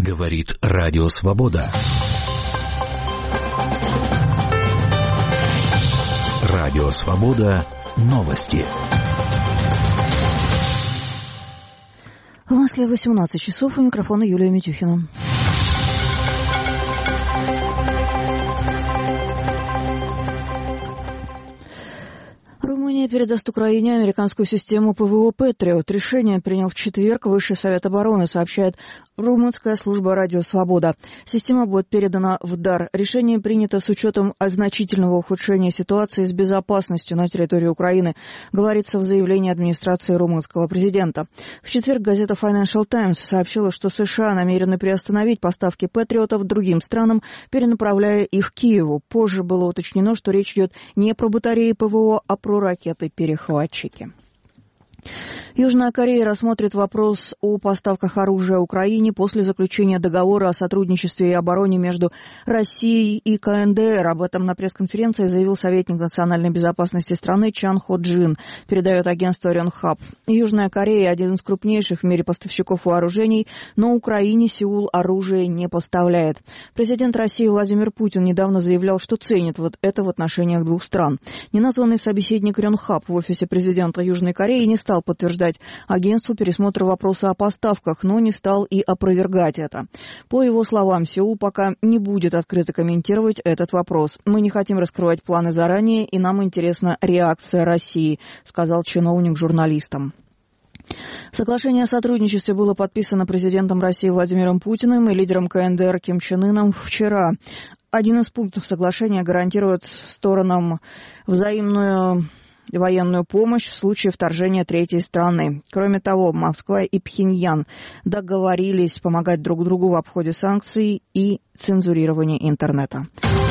Говорит Радио Свобода. Радио Свобода. Новости. В Москве 18 часов. У микрофона Юлия Митюхина. Румыния передаст Украине американскую систему ПВО «Патриот». Решение принял в четверг Высший совет обороны, сообщает румынская служба «Радио Свобода». Система будет передана в дар. Решение принято с учетом значительного ухудшения ситуации с безопасностью на территории Украины, говорится в заявлении администрации румынского президента. В четверг газета Financial Times сообщила, что США намерены приостановить поставки «Патриотов» другим странам, перенаправляя их к Киеву. Позже было уточнено, что речь идет не про батареи ПВО, а про ракеты-перехватчики. Южная Корея рассмотрит вопрос о поставках оружия Украине после заключения договора о сотрудничестве и обороне между Россией и КНДР. Об этом на пресс-конференции заявил советник национальной безопасности страны Чан Хо Джин, передает агентство Рёнхап. Южная Корея – один из крупнейших в мире поставщиков вооружений, но Украине Сеул оружие не поставляет. Президент России Владимир Путин недавно заявлял, что ценит вот это в отношениях двух стран. Неназванный собеседник Рёнхап в офисе президента Южной Кореи не стал подтверждать агентству пересмотр вопроса о поставках, но не стал и опровергать это. По его словам, Сеул пока не будет открыто комментировать этот вопрос. «Мы не хотим раскрывать планы заранее, и нам интересна реакция России», сказал чиновник журналистам. Соглашение о сотрудничестве было подписано президентом России Владимиром Путиным и лидером КНДР Ким Чен Ыном вчера. Один из пунктов соглашения гарантирует сторонам взаимную военную помощь в случае вторжения третьей страны. Кроме того, Москва и Пхеньян договорились помогать друг другу в обходе санкций и цензурирования интернета.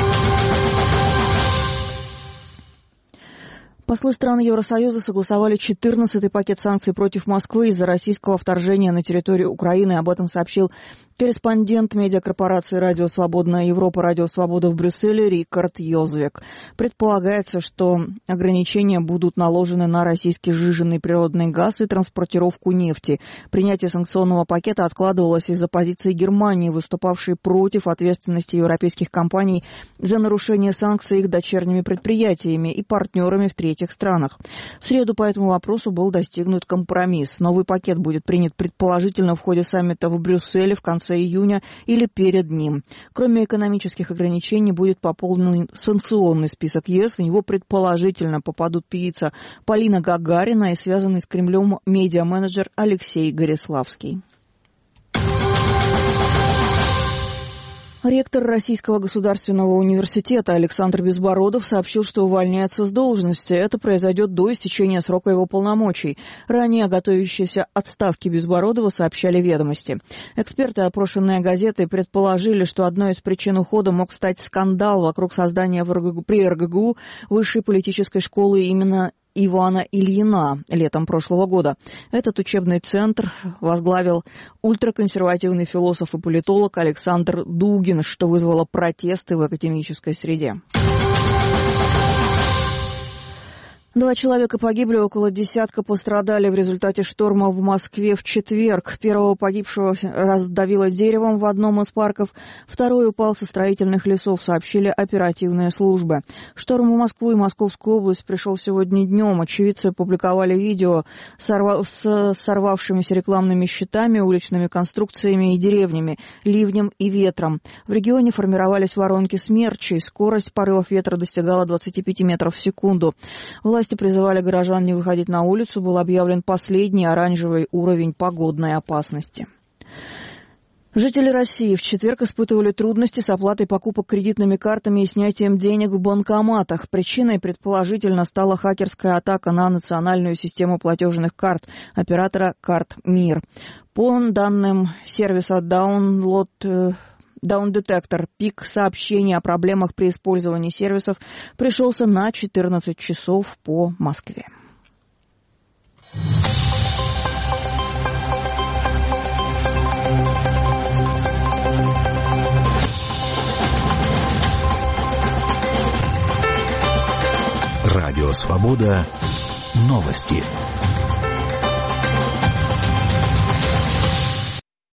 Послы стран Евросоюза согласовали 14-й пакет санкций против Москвы из-за российского вторжения на территорию Украины. Об этом сообщил корреспондент медиакорпорации «Радио Свободная Европа», «Радио Свобода» в Брюсселе Рикард Йозвек. Предполагается, что ограничения будут наложены на российский сжиженный природный газ и транспортировку нефти. Принятие санкционного пакета откладывалось из-за позиции Германии, выступавшей против ответственности европейских компаний за нарушение санкций их дочерними предприятиями и партнерами в третьих странах. В среду по этому вопросу был достигнут компромисс. Новый пакет будет принят предположительно в ходе саммита в Брюсселе в конце июня или перед ним. Кроме экономических ограничений будет пополнен санкционный список ЕС. В него предположительно попадут певица Полина Гагарина и связанный с Кремлем медиа-менеджер Алексей Гориславский. Ректор Российского государственного университета Александр Безбородов сообщил, что увольняется с должности. Это произойдет до истечения срока его полномочий. Ранее о готовящейся отставке Безбородова сообщали «Ведомости». Эксперты, опрошенные газетой, предположили, что одной из причин ухода мог стать скандал вокруг создания при РГГУ высшей политической школы именно Ивана Ильина летом прошлого года. Этот учебный центр возглавил ультраконсервативный философ и политолог Александр Дугин, что вызвало протесты в академической среде. 2 человека погибли, около десятка пострадали в результате шторма в Москве в четверг. Первого погибшего раздавило деревом в одном из парков, второй упал со строительных лесов, сообщили оперативные службы. Шторм в Москву и Московскую область пришел сегодня днем. Очевидцы опубликовали видео с сорвавшимися рекламными щитами, уличными конструкциями и деревнями, ливнем и ветром. В регионе формировались воронки смерчей, скорость порывов ветра достигала 25 метров в секунду. Власти призывали горожан не выходить на улицу, был объявлен последний оранжевый уровень погодной опасности. Жители России в четверг испытывали трудности с оплатой покупок кредитными картами и снятием денег в банкоматах. Причиной, предположительно, стала хакерская атака на национальную систему платежных карт оператора «Карт Мир». По данным сервиса Даун-детектор, пик сообщений о проблемах при использовании сервисов пришелся на 14 часов по Москве. Радио Свобода. Новости.